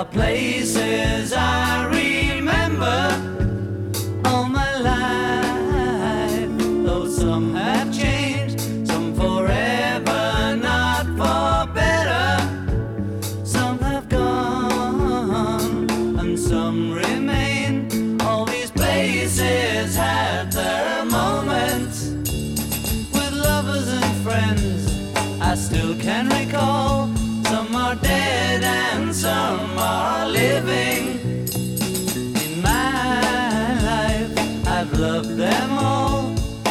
are places I remember all my life, though some have changed, some forever, not for better. Some have gone and some remain. All these places had their moments with lovers and friends I still can recall. Some are dead and some are living. In my life, I've loved them all.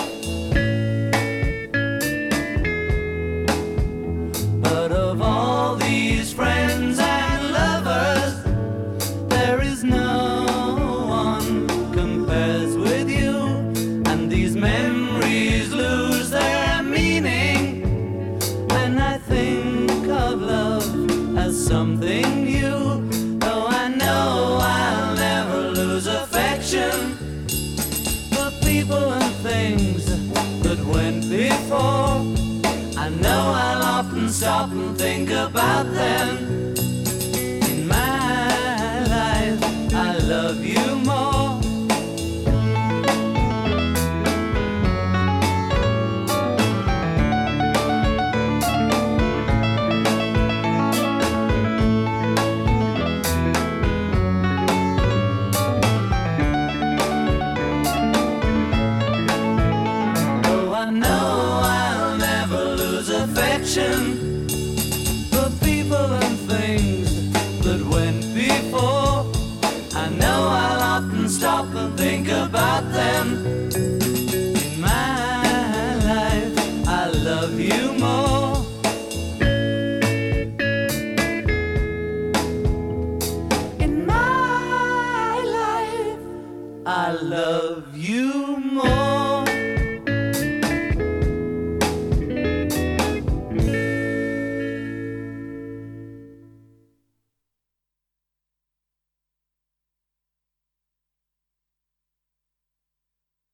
But of all these friends and lovers, there is no one compares with you. And these memories lose their meaning when I think of love as something new. Though I know I'll never lose affection for people and things that went before. I know I'll often stop and think about them. In my life, I love you more. For people and things that went before. I know I'll often stop and think about them. In my life, I love you more. In my life, I love you more.